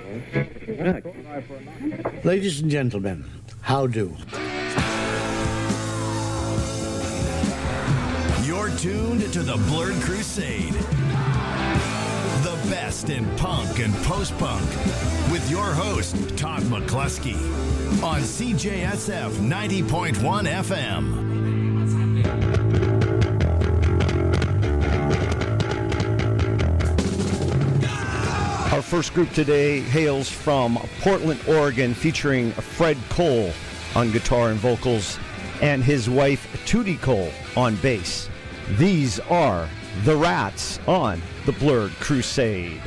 Ladies and gentlemen, how do? You're tuned to the Blurred Crusade. The best in punk and post-punk. With your host, Todd McCluskey. On CJSF 90.1 FM. Our first group today hails from Portland, Oregon, featuring Fred Cole on guitar and vocals and his wife Tootie Cole on bass. These are The Rats on the Blurred Crusade.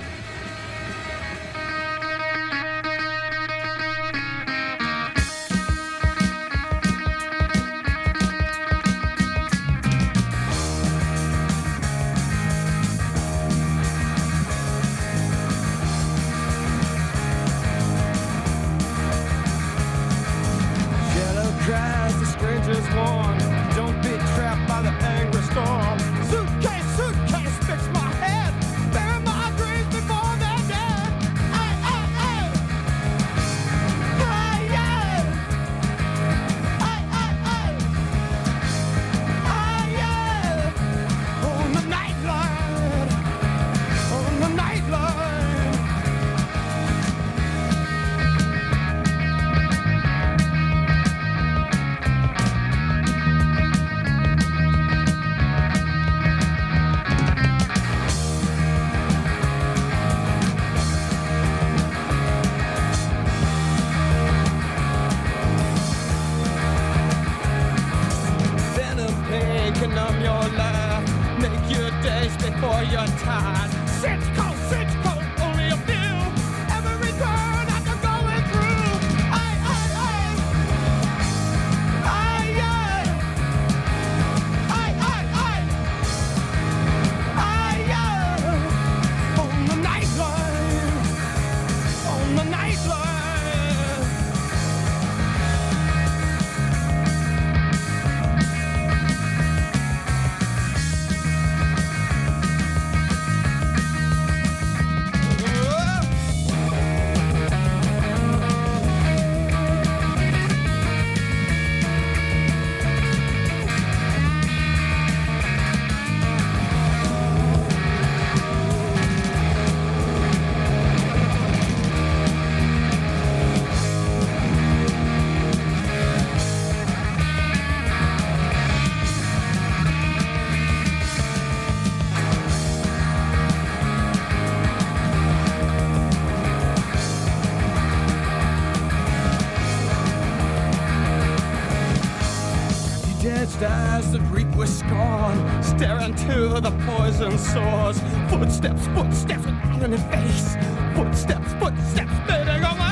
As the reap was scorn, staring to the poison sores. Footsteps, footsteps without any face. Footsteps, footsteps fading away.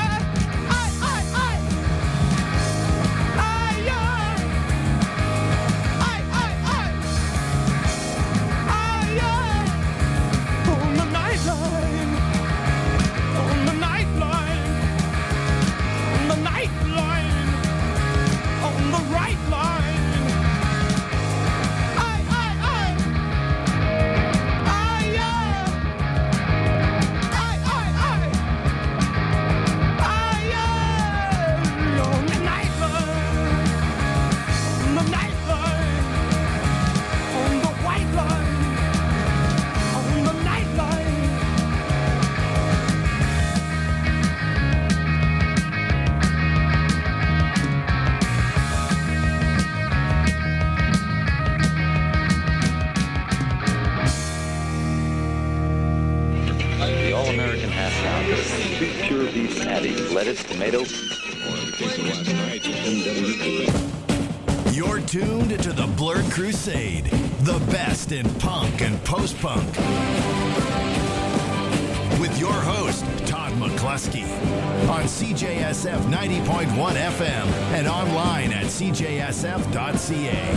On the night line, on the night line, on the night line, on the right line. Pure beef patty, lettuce, tomato. You're tuned to the Blurred Crusade, the best in punk and post-punk. With your host, Todd McCluskey, on CJSF 90.1 FM and online at cjsf.ca.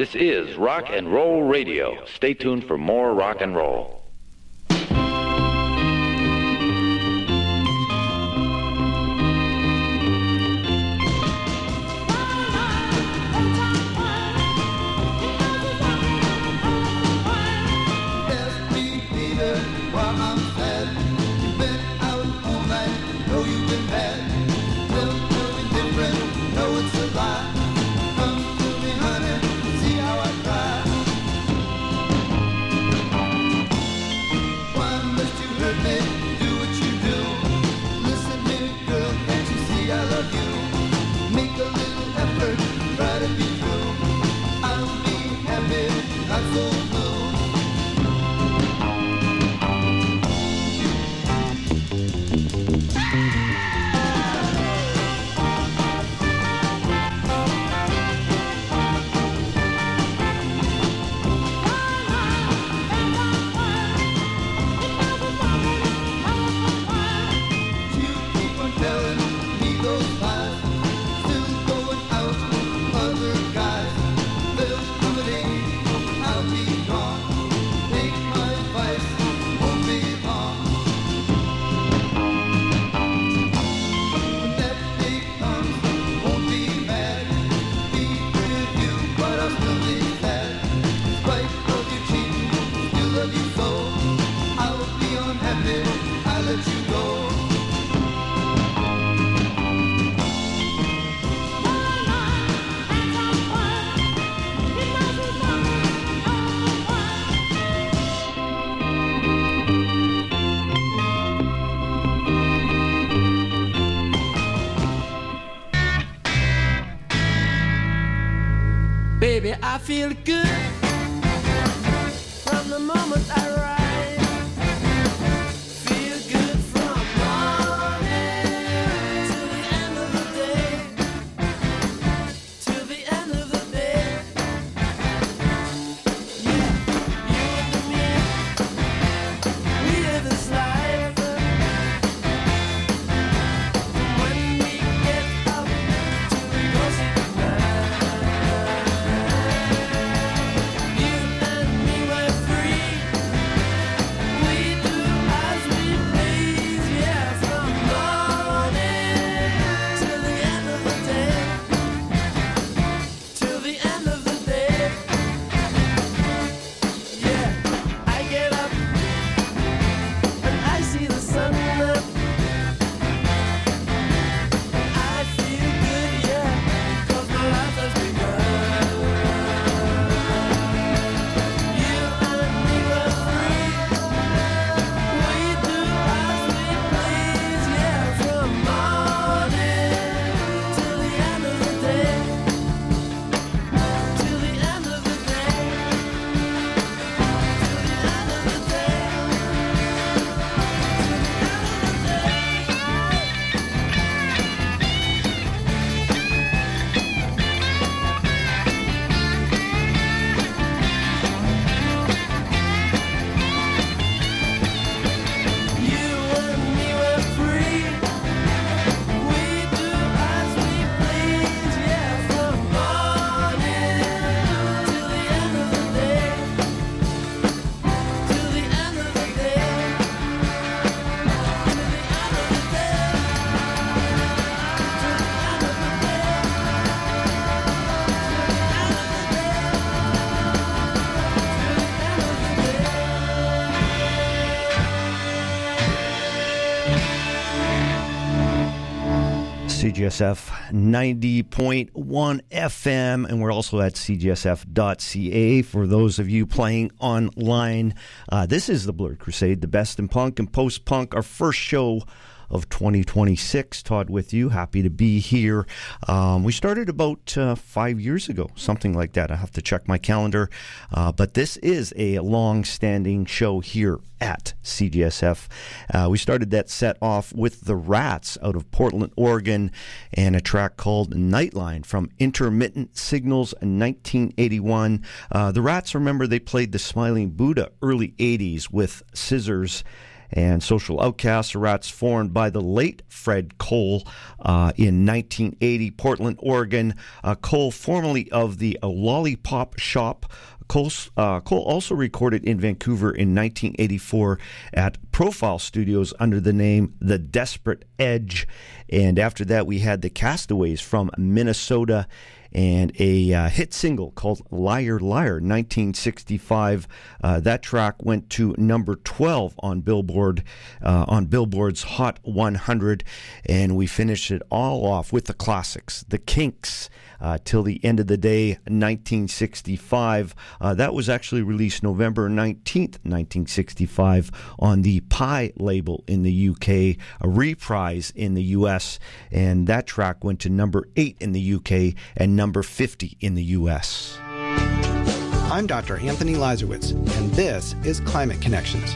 This is Rock and Roll Radio. Stay tuned for more rock and roll. Baby, I feel good from the moment I ride. Feel good from morning till the end of the day. Till the end of the day. Yeah, you and me, we live this life. When we get up till we go see goodnight. CGSF 90.1 FM, and we're also at cgsf.ca for those of you playing online. This is the Blurred Crusade, the best in punk and post-punk, our first show of 2026. Todd with you. Happy to be here. We started about 5 years ago, something like that. I have to check my calendar. But this is a long-standing show here at CGSF. We started that set off with the Rats out of Portland, Oregon, and a track called Nightline from Intermittent Signals in 1981. The Rats, remember, they played the Smiling Buddha early 80s with Scissors And Social Outcasts are rats formed by the late Fred Cole in 1980, Portland, Oregon. Cole, formerly of the Lollipop Shop. Cole also recorded in Vancouver in 1984 at Profile Studios under the name The Desperate Edge. And after that, we had the Castaways from Minnesota and a hit single called Liar Liar, 1965. That track went to number 12 on Billboard's Hot 100, and we finished it all off with the classics, the Kinks, Till the End of the Day, 1965. That was actually released November 19th, 1965 on the Pie label in the UK, a reprise in the US, and that track went to number 8 in the UK and number 50 in the U.S. I'm Dr. Anthony Lazarowitz, and this is Climate Connections.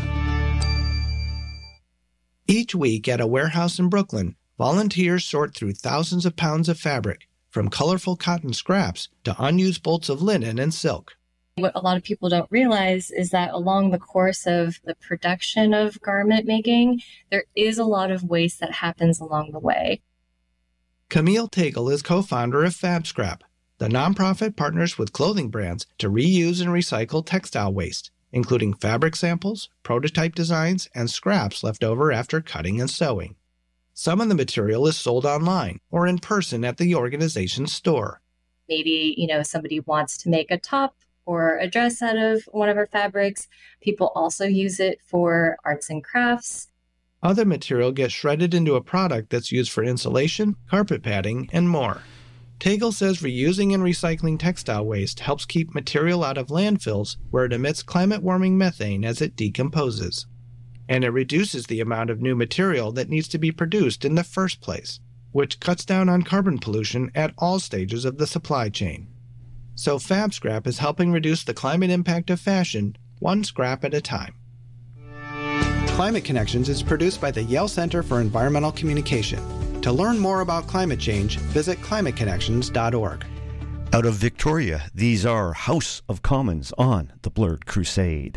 Each week at a warehouse in Brooklyn, volunteers sort through thousands of pounds of fabric, from colorful cotton scraps to unused bolts of linen and silk. What a lot of people don't realize is that along the course of the production of garment making, there is a lot of waste that happens along the way. Camille Tagle is co-founder of FabScrap. The nonprofit partners with clothing brands to reuse and recycle textile waste, including fabric samples, prototype designs, and scraps left over after cutting and sewing. Some of the material is sold online or in person at the organization's store. Maybe, somebody wants to make a top or a dress out of one of our fabrics. People also use it for arts and crafts. Other material gets shredded into a product that's used for insulation, carpet padding, and more. Tagle says reusing and recycling textile waste helps keep material out of landfills where it emits climate-warming methane as it decomposes. And it reduces the amount of new material that needs to be produced in the first place, which cuts down on carbon pollution at all stages of the supply chain. So FabScrap is helping reduce the climate impact of fashion, one scrap at a time. Climate Connections is produced by the Yale Center for Environmental Communication. To learn more about climate change, visit climateconnections.org. Out of Victoria, these are House of Commons on the Blurred Crusade.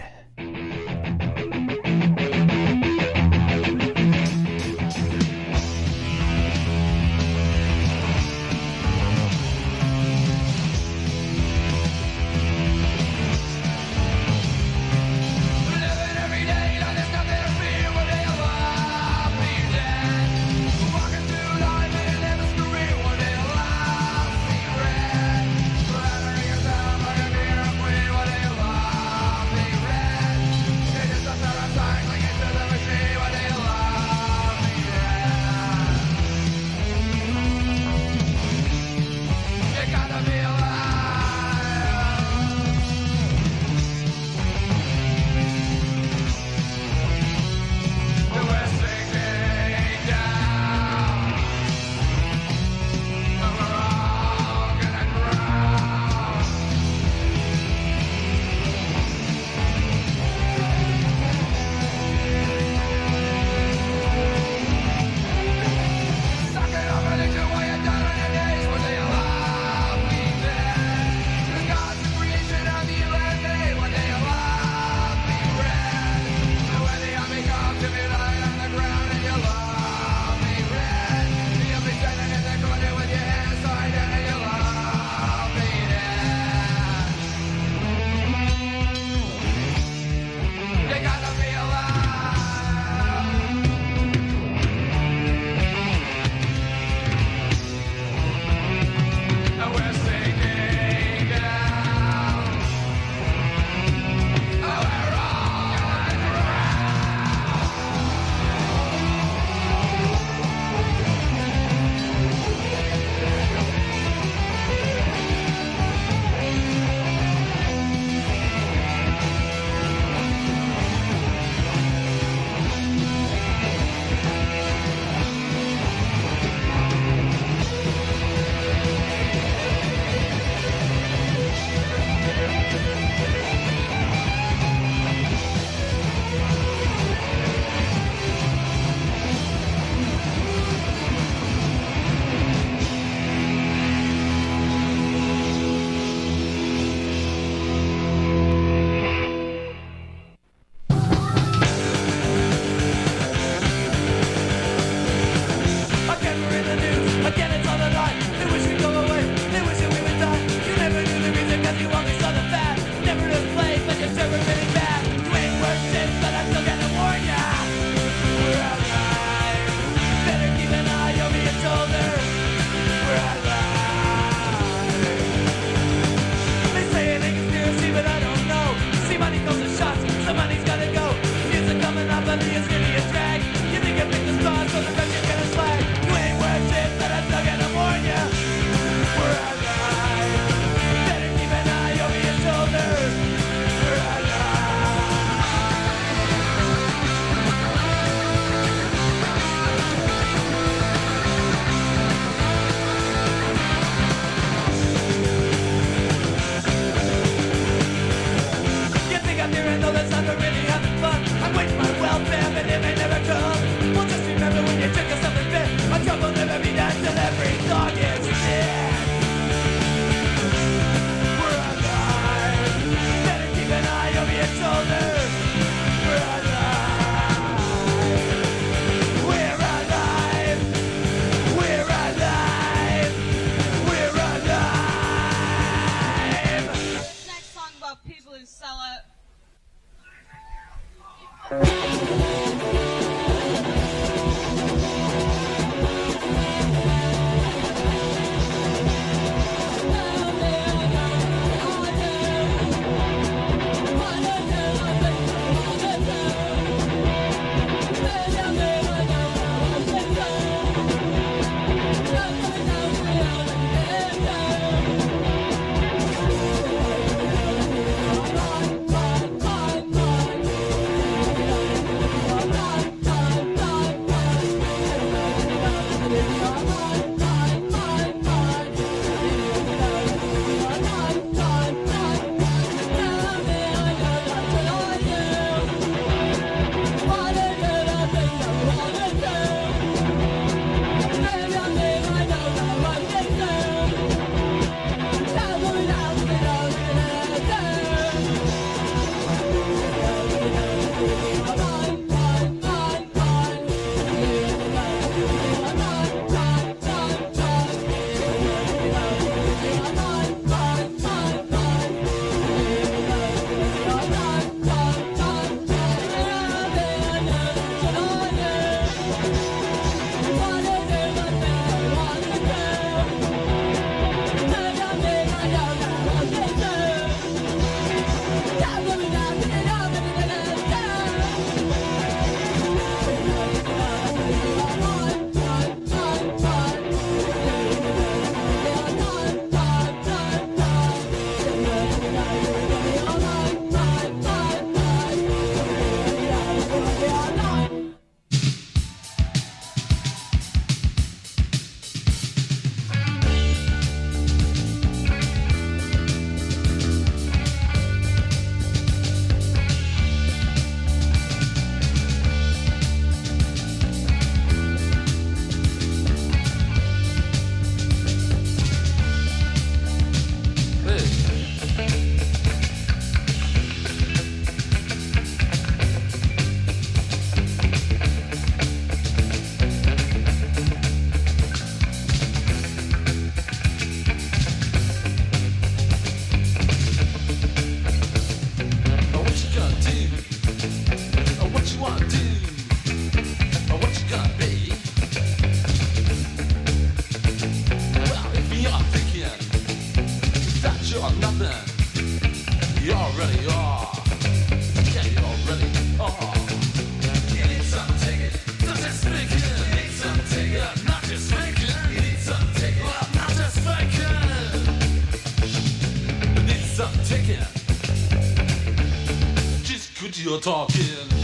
You're talking.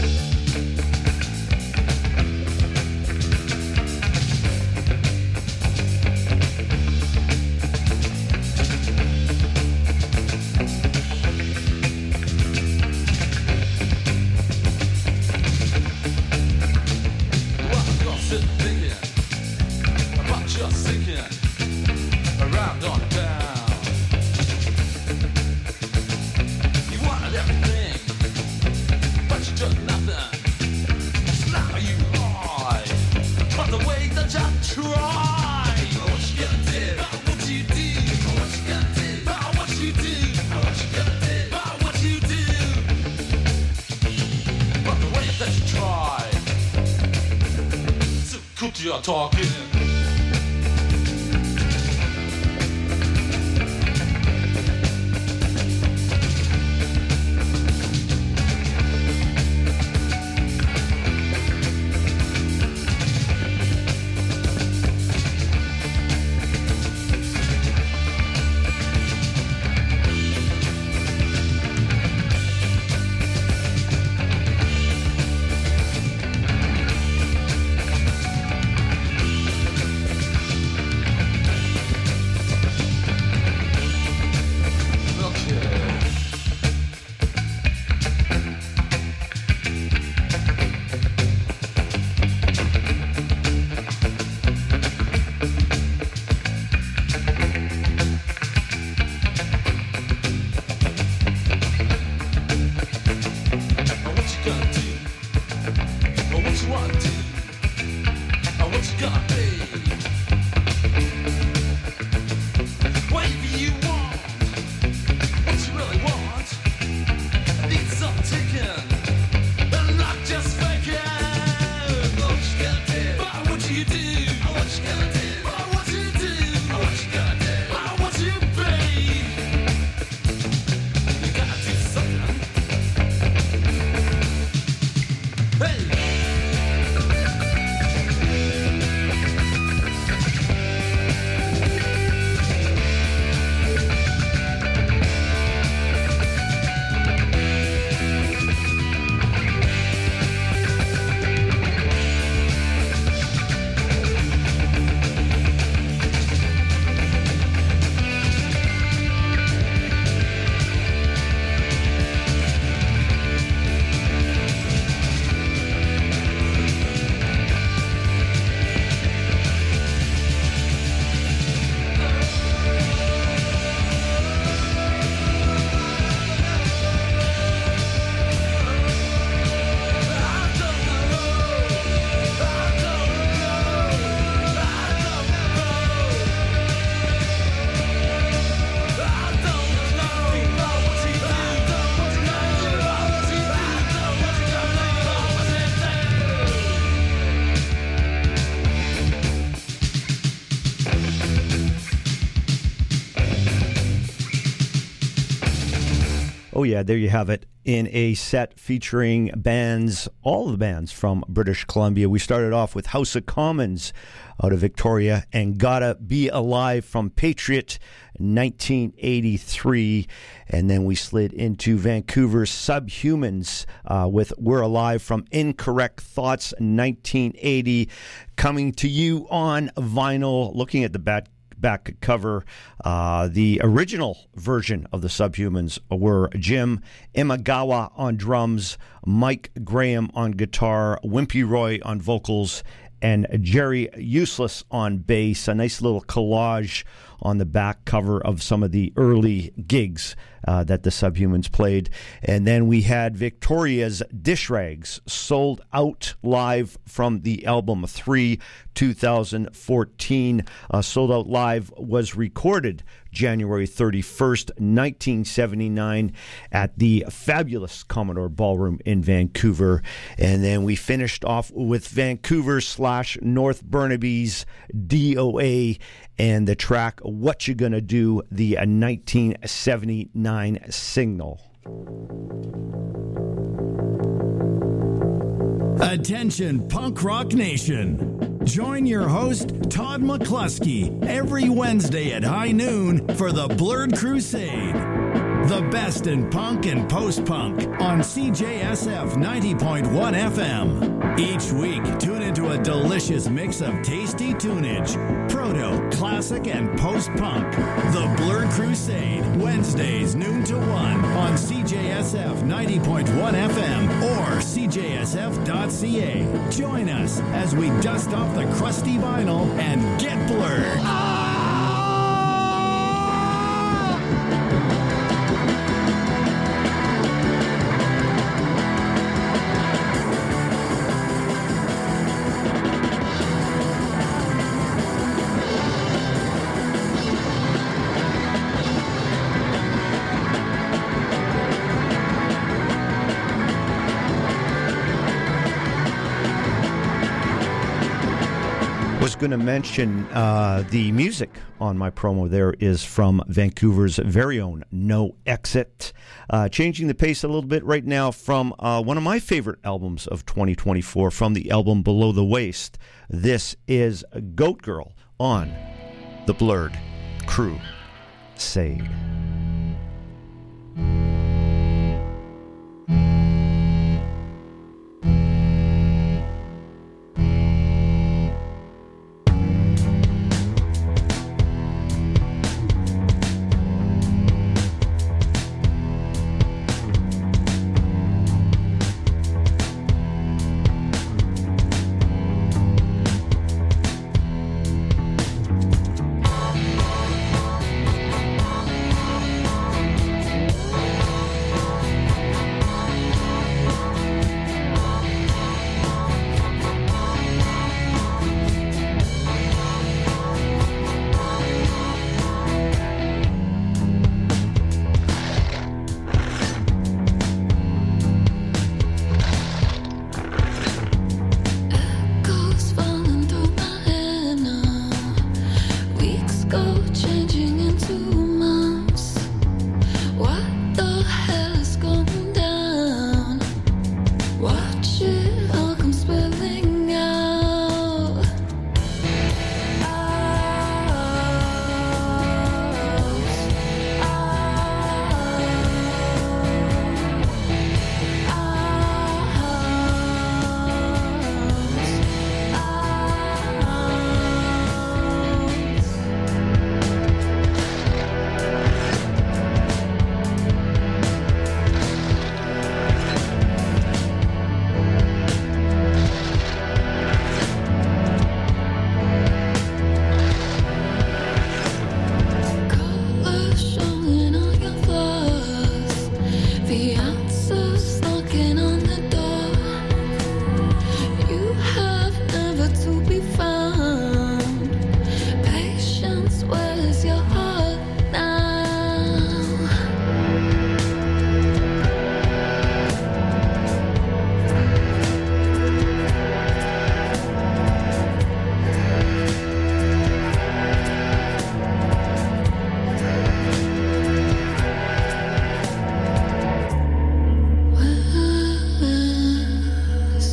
You're talking. yeah, there you have it. In a set featuring bands, all the bands from British Columbia. We started off with House of Commons out of Victoria and Gotta Be Alive from Patriot, 1983. And then we slid into Vancouver's Subhumans with We're Alive from Incorrect Thoughts, 1980. Coming to you on vinyl, looking at the back cover, the original version of the Subhumans were Jim Imagawa on drums, Mike Graham on guitar, Wimpy Roy on vocals, and Jerry Useless on bass. A nice little collage on the back cover of some of the early gigs that the Subhumans played. And then we had Victoria's Dish Rags, Sold Out Live from the album 3, 2014. Sold Out Live was recorded January 31st, 1979 at the fabulous Commodore Ballroom in Vancouver. And then we finished off with Vancouver/North Burnaby's DOA and the track What You Gonna Do, the 1979 single. Attention, Punk Rock Nation. Join your host, Todd McCluskey, every Wednesday at high noon for the Blurred Crusade. The best in punk and post-punk on CJSF 90.1 FM. Each week, tune into a delicious mix of tasty tunage, proto, classic, and post-punk. The Blurred Crusade, Wednesdays noon to 1 on CJSF 90.1 FM or CJSF.ca. Join us as we dust off the crusty vinyl and get blurred. Going to mention the music on my promo there is from Vancouver's very own No Exit. Changing the pace a little bit right now from one of my favorite albums of 2024, from the album Below the Waist. This is Goat Girl on the Blurred Crusade.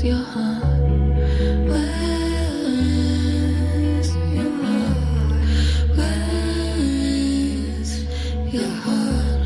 Where's your heart? Where's your heart? Where's your heart?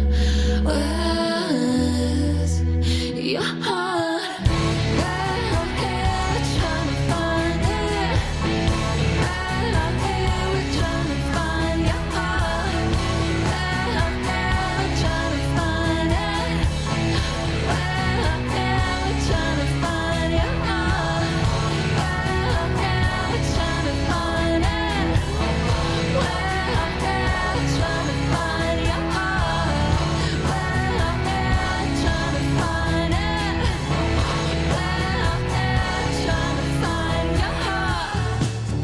Where's your heart? Right out here, we're trying to find it. Right out here, we're trying to find your heart. Right out here, we're trying to find it. Right out here, we're trying to find your heart. Right out here, we're trying to find it. Right out here, we're trying to find your heart. Right out here, we're trying to find it. Right out here, trying to find your heart.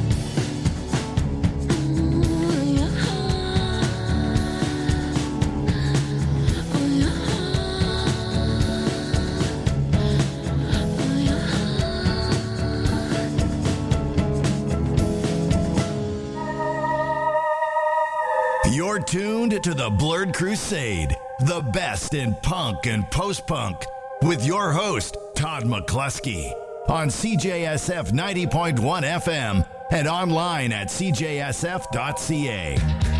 Your You're tuned to the Blurred Crusade, the best in punk and post-punk, with your host, Todd McCluskey, on CJSF 90.1 FM and online at cjsf.ca.